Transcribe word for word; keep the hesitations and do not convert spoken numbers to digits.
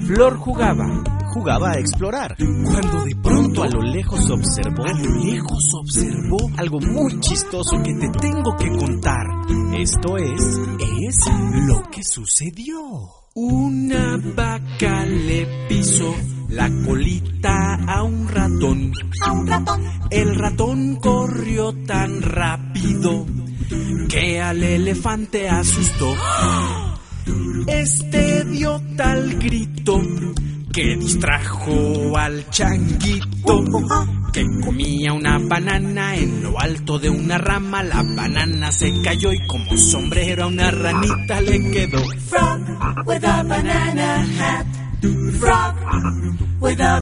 Flor jugaba, jugaba a explorar, cuando de pronto a lo lejos observó, a lo lejos observó algo muy chistoso que te tengo que contar. Esto es, es lo que sucedió. Una vaca le pisó la colita a un ratón. A un ratón. El ratón corrió tan rápido que al elefante asustó. Este dio tal grito que distrajo al changuito, que comía una banana en lo alto de una rama. La banana se cayó y como sombrero a una ranita le quedó. Frog with a banana hat. Frog with a